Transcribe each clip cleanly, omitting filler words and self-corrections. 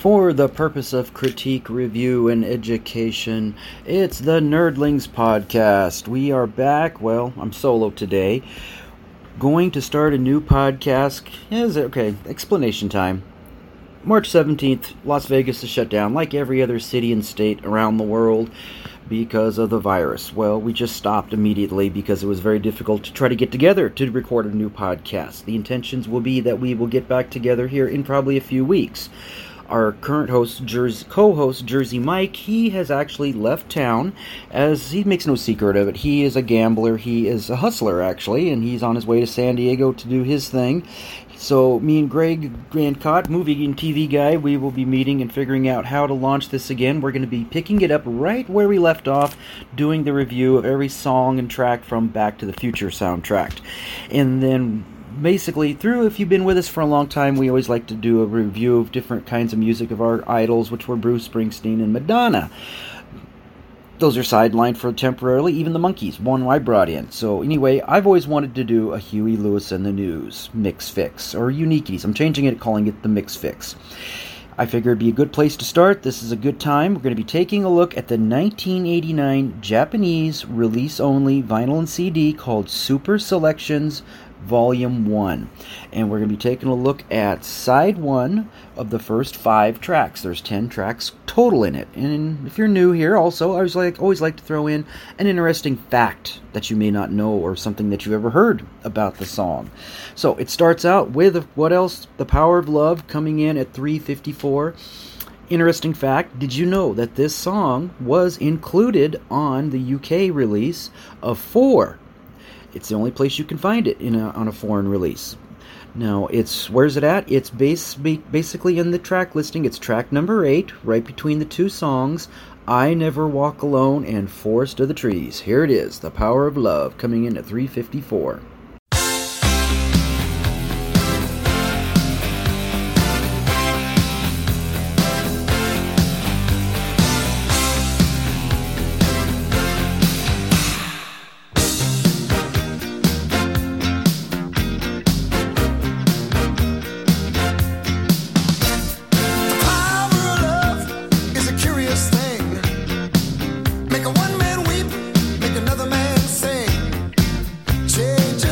For the purpose of critique, review, and education, it's the Nerdlings Podcast. We are back. Well, I'm solo today. Going to start a new podcast. Explanation time. March 17th, Las Vegas is shut down like every other city and state around the world because of the virus. Well, we just stopped immediately because it was very difficult to try to get together to record a new podcast. The intentions will be that we will get back together here in probably a few weeks. Our current co-host, Jersey Mike, he has actually left town, as he makes no secret of it. He is a gambler, he is a hustler, actually, and he's on his way to San Diego to do his thing. So me and Greg Grandcott, movie and TV guy, we will be meeting and figuring out how to launch this again. We're going to be picking it up right where we left off, doing the review of every song and track from Back to the Future soundtrack. And then basically, if you've been with us for a long time, we always like to do a review of different kinds of music of our idols, which were Bruce Springsteen and Madonna. Those are sidelined for temporarily, even the Monkees, one I brought in. So anyway, I've always wanted to do a Huey Lewis and the News Mix Fix, or Unikies. I'm changing it, calling it the Mix Fix. I figure it'd be a good place to start. This is a good time. We're going to be taking a look at the 1989 Japanese release-only vinyl and CD called Super Selections Volume 1. And we're going to be taking a look at side 1 of the first 5 tracks. There's 10 tracks total in it. And if you're new here, also, I always like to throw in an interesting fact that you may not know or something that you've ever heard about the song. So it starts out with, what else? The Power of Love coming in at 3:54. Interesting fact, did you know that this song was included on the UK release of 4? It's the only place you can find it on a foreign release. Now, where's it at? It's basically in the track listing. It's track number 8, right between the two songs, I Never Walk Alone and Forest of the Trees. Here it is, The Power of Love, coming in at 3:54. Make a one man weep, make another man sing. Change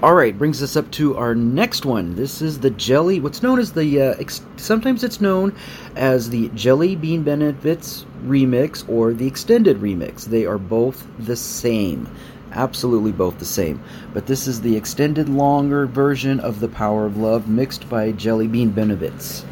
All right, brings us up to our next one. This is the Jelly, what's known as the, sometimes it's known as the Jelly Bean Benefits remix or the extended remix. They are both the same. Absolutely both the same. But this is the extended longer version of The Power of Love mixed by Jelly Bean Benefits.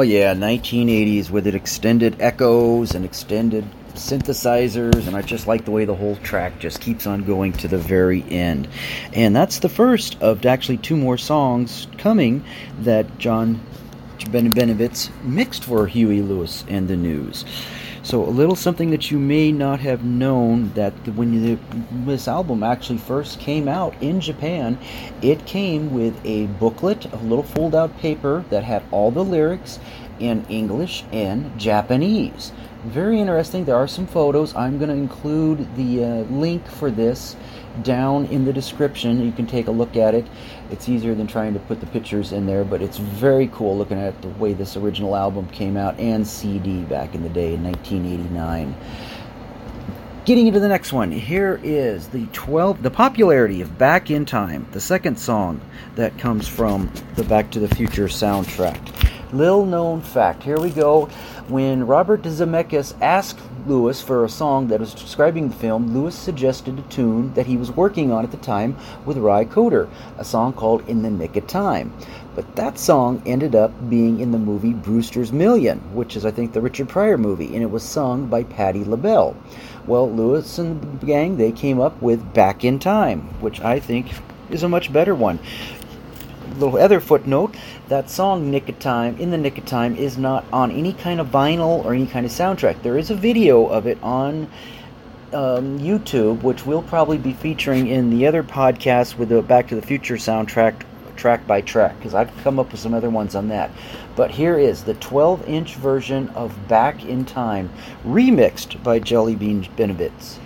yeah, 1980s with it extended echoes and extended synthesizers, and I just like the way the whole track just keeps on going to the very end. And that's the first of actually two more songs coming that John Benovitz mixed for Huey Lewis and the News. So a little something that you may not have known, that when this album actually first came out in Japan, it came with a booklet, a little fold-out paper that had all the lyrics in English and Japanese. Very interesting. There are some photos. I'm going to include the link for this down in the description. You can take a look at it. It's easier than trying to put the pictures in there, but it's very cool looking at the way this original album came out, and CD back in the day in 1989. Getting into the next one, here is the popularity of Back in Time, the second song that comes from the Back to the Future soundtrack. Little known fact, here we go. When Robert Zemeckis asked Lewis for a song that was describing the film, Lewis suggested a tune that he was working on at the time with Ry Cooder, a song called In the Nick of Time. But that song ended up being in the movie Brewster's Million, which is, I think, the Richard Pryor movie, and it was sung by Patti LaBelle. Well, Lewis and the gang, they came up with Back in Time, which I think is a much better one. Little other footnote, that song Nick of Time, In the Nick of Time, is not on any kind of vinyl or any kind of soundtrack. There is a video of it on YouTube, which we'll probably be featuring in the other podcast with the Back to the Future soundtrack, track by track, because I've come up with some other ones on that. But here is the 12-inch version of Back in Time, remixed by Jelly Bean Benovitz.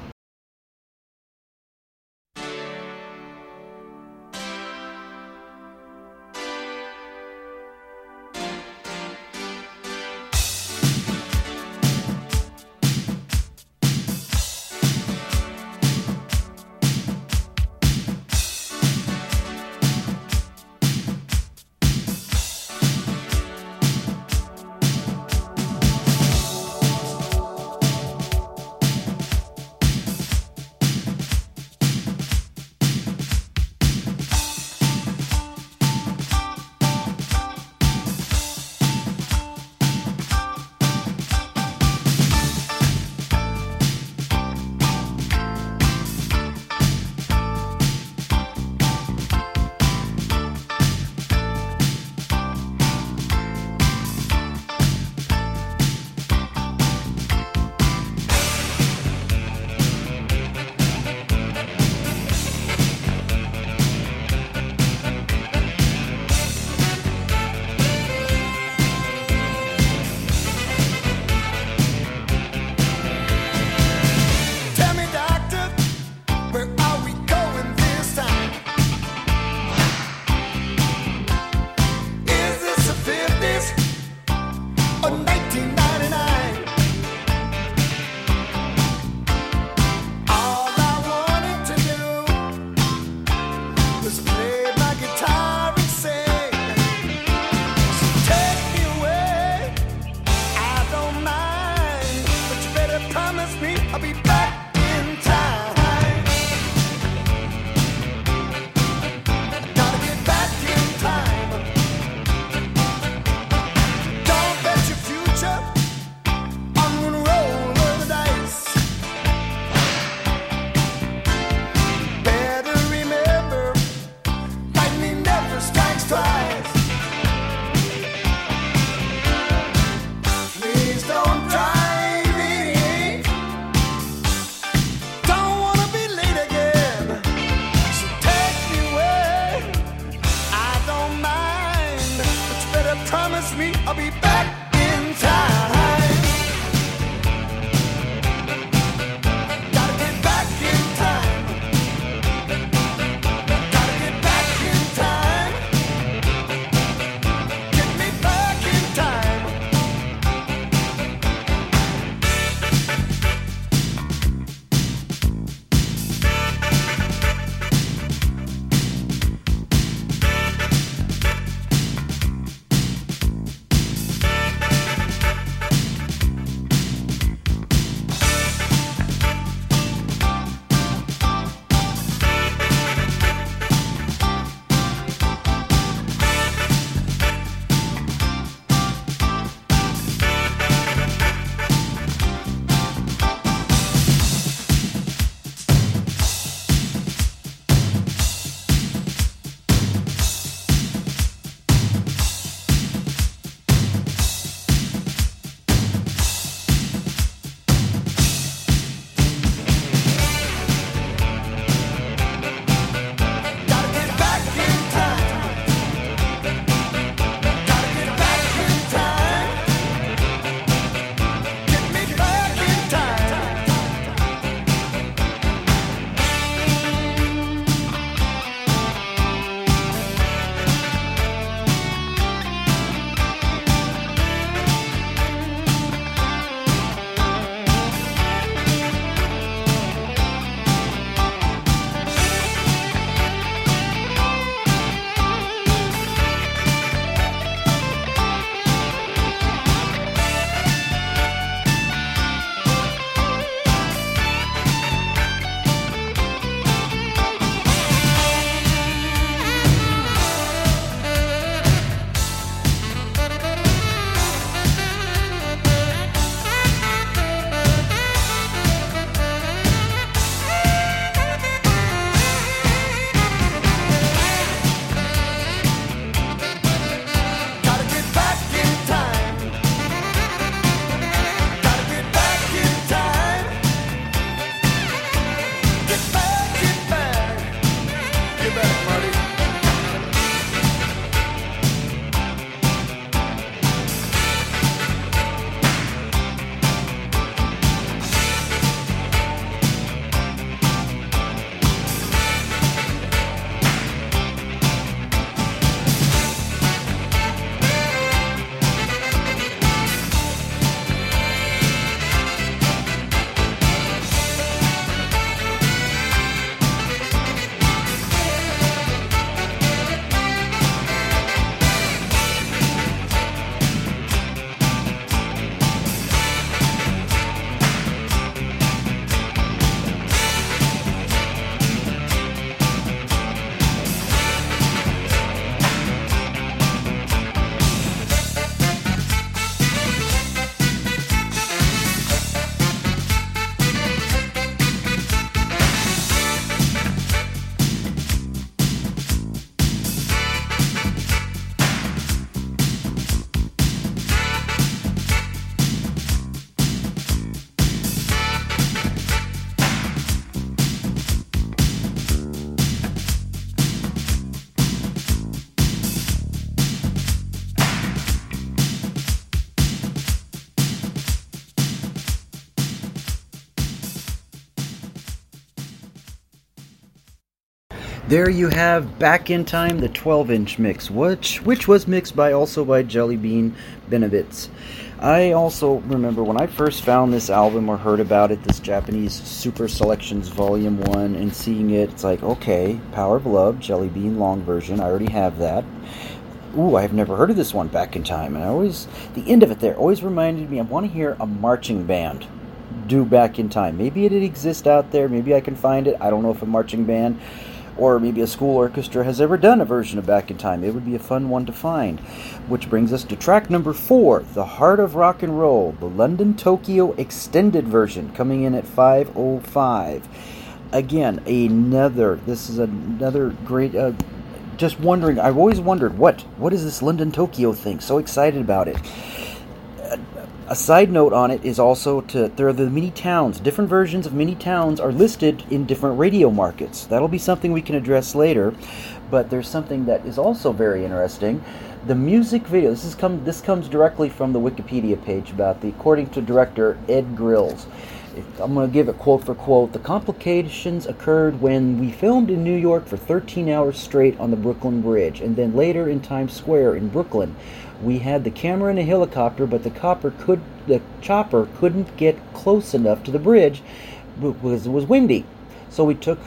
There you have Back in Time, the 12-inch mix, which was mixed also by Jelly Bean Benovitz. I also remember when I first found this album or heard about it, this Japanese Super Selections Volume 1, and seeing it, it's like, okay, Power of Love, Jelly Bean long version, I already have that. Ooh, I've never heard of this one, Back in Time, and the end of it there always reminded me, I want to hear a marching band do Back in Time. Maybe it exists out there, maybe I can find it, I don't know if a marching band or maybe a school orchestra has ever done a version of Back in Time. It would be a fun one to find. Which brings us to track number 4, The Heart of Rock and Roll, the London Tokyo extended version, coming in at 5:05. Again, this is another great, just wondering, I've always wondered, what is this London Tokyo thing? So excited about it. A side note on it is also there are the mini towns. Different versions of mini towns are listed in different radio markets. That'll be something we can address later. But there's something that is also very interesting. The music video. This comes directly from the Wikipedia page according to director Ed Grills. I'm going to give it quote for quote. The complications occurred when we filmed in New York for 13 hours straight on the Brooklyn Bridge, and then later in Times Square in Brooklyn. We had the camera in a helicopter, but the chopper couldn't get close enough to the bridge because it was windy. So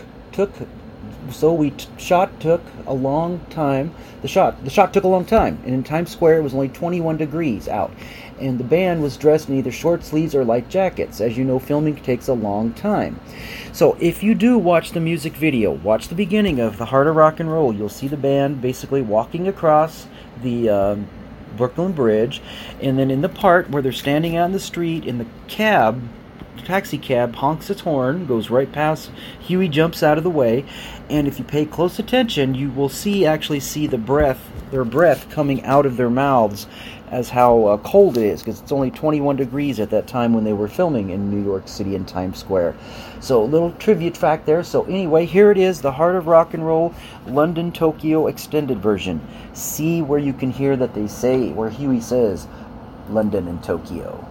shot took a long time. The shot took a long time, and in Times Square it was only 21 degrees out, and the band was dressed in either short sleeves or light jackets. As you know, filming takes a long time. So if you do watch the music video, watch the beginning of The Heart of Rock and Roll, you'll see the band basically walking across the Brooklyn Bridge, and then in the part where they're standing out in the street, in the taxi cab honks its horn, goes right past, Huey jumps out of the way, and if you pay close attention, you will actually see their breath coming out of their mouths as how cold it is, because it's only 21 degrees at that time when they were filming in New York City in Times Square. So a little trivia fact there. So anyway, here it is, The Heart of Rock and Roll, London Tokyo extended version. See where you can hear that where Huey says London and Tokyo.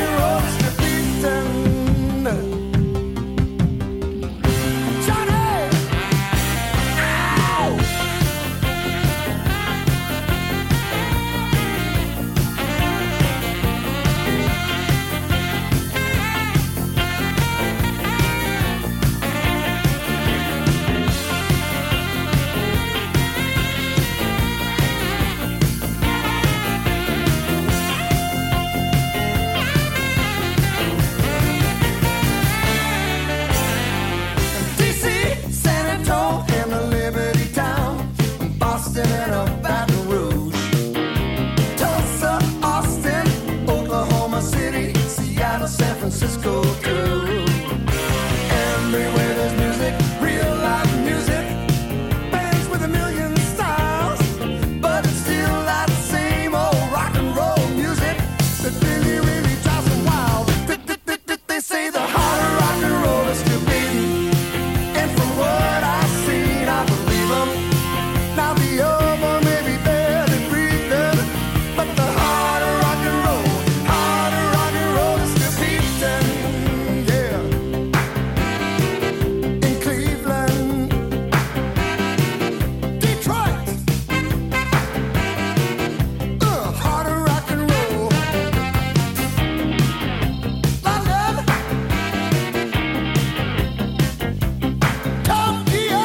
Johnny! Francisco too. Everywhere there's music, real live music, bands with a million styles, but it's still that same old rock and roll music that really, really drives them wild. They say the heart of rock and roll is still beating, and from what I've seen, I believe them. Now the other may be barely breathing, but the heart of rock and roll is still beating, yeah. In Cleveland, Detroit, heart of rock and roll. London, Tokyo.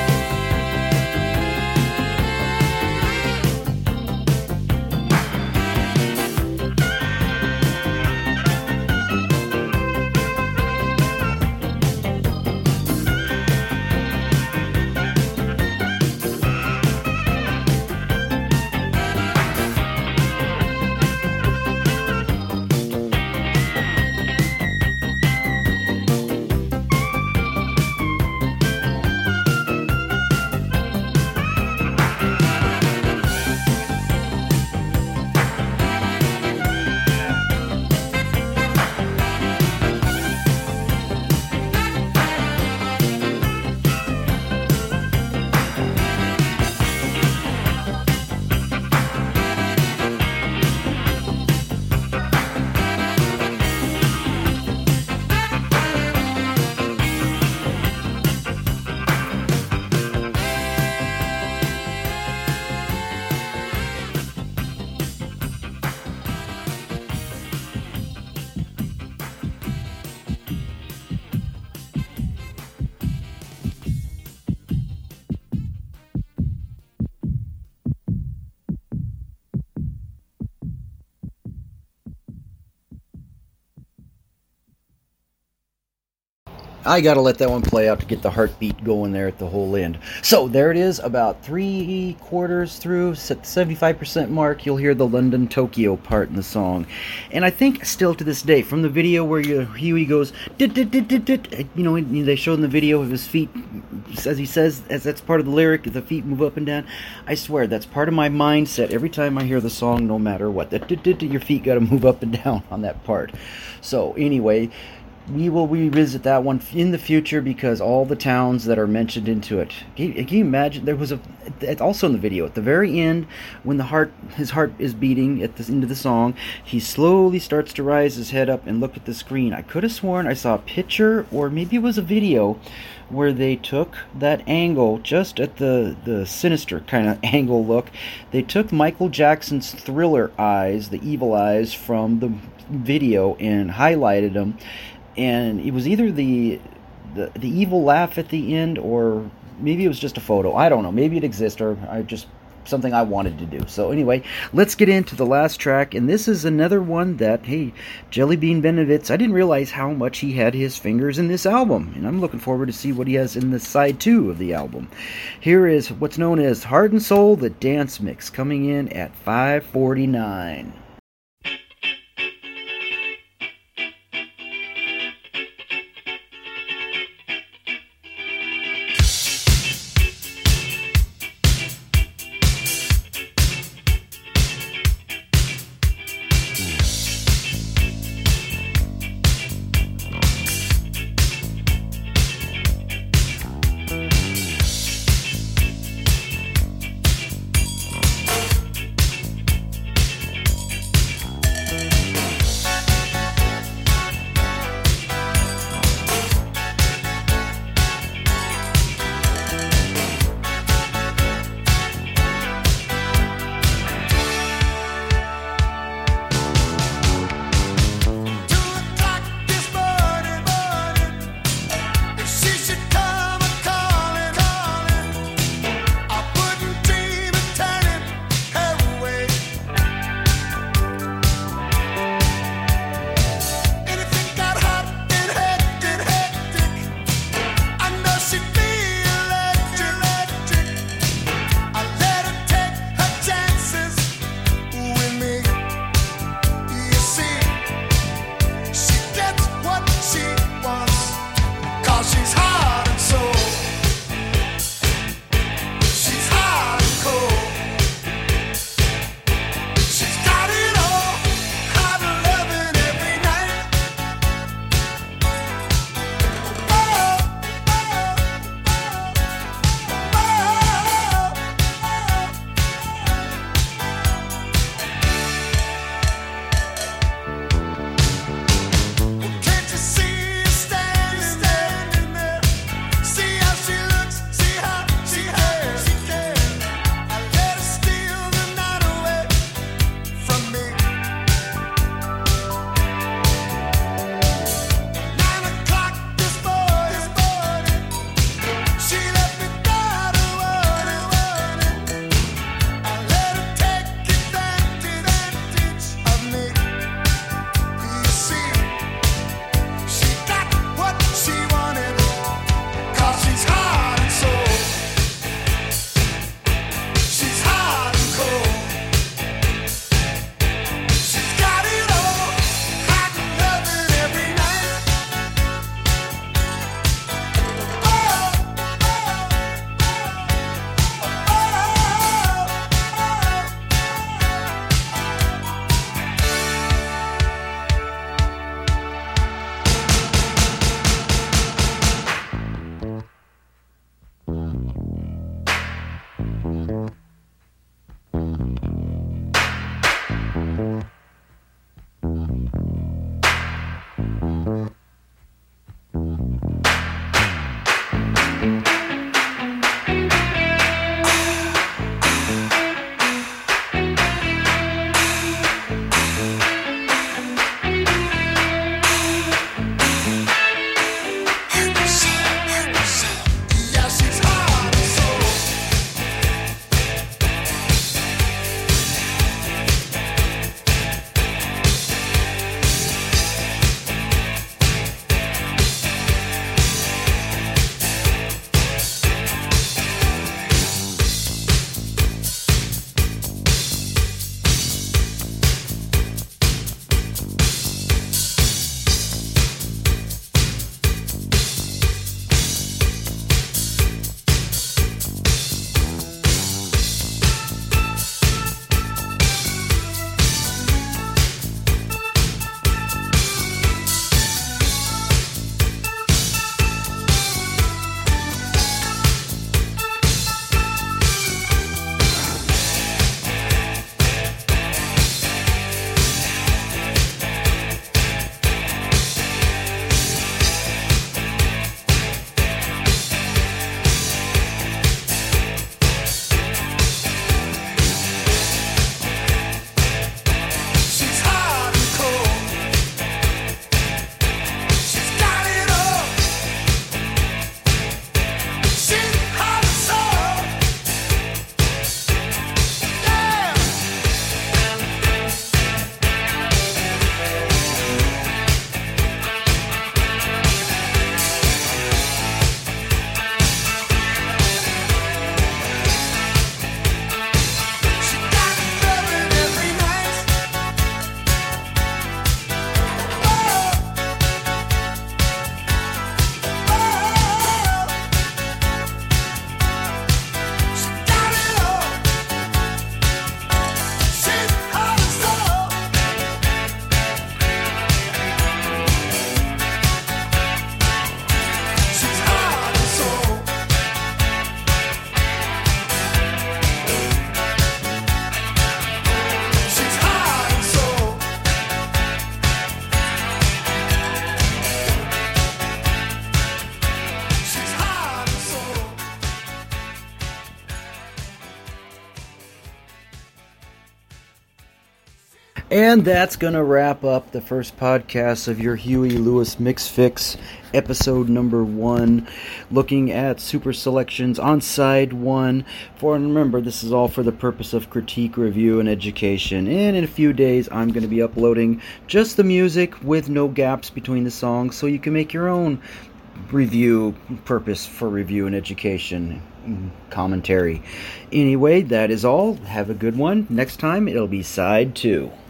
I gotta let that one play out to get the heartbeat going there at the whole end. So there it is, about 3/4 through, at the 75% mark, you'll hear the London Tokyo part in the song. And I think still to this day, from the video where Huey goes, dit, dit, dit, dit, dit, you know, they show in the video of his feet, as he says, as that's part of the lyric, the feet move up and down. I swear, that's part of my mindset every time I hear the song, no matter what. That dit, dit, dit, your feet gotta move up and down on that part. So anyway, we will revisit that one in the future because all the towns that are mentioned into it. Can you imagine? There was also in the video at the very end when his heart is beating at the end of the song. He slowly starts to rise his head up and look at the screen. I could have sworn I saw a picture, or maybe it was a video, where they took that angle just at the sinister kind of angle look. They took Michael Jackson's Thriller eyes, the evil eyes from the video, and highlighted them. And it was either the evil laugh at the end, or maybe it was just a photo. I don't know. Maybe it exists, or something I wanted to do. So anyway, let's get into the last track. And this is another one that, hey, Jelly Bean Benovitz, I didn't realize how much he had his fingers in this album. And I'm looking forward to see what he has in the side 2 of the album. Here is what's known as Heart and Soul, the dance mix, coming in at 5:49. And that's going to wrap up the first podcast of your Huey Lewis Mix Fix, episode number 1, looking at super selections on side 1. And remember, this is all for the purpose of critique, review, and education. And in a few days, I'm going to be uploading just the music with no gaps between the songs, so you can make your own review purpose for review and education commentary. Anyway, that is all. Have a good one. Next time, it'll be side 2.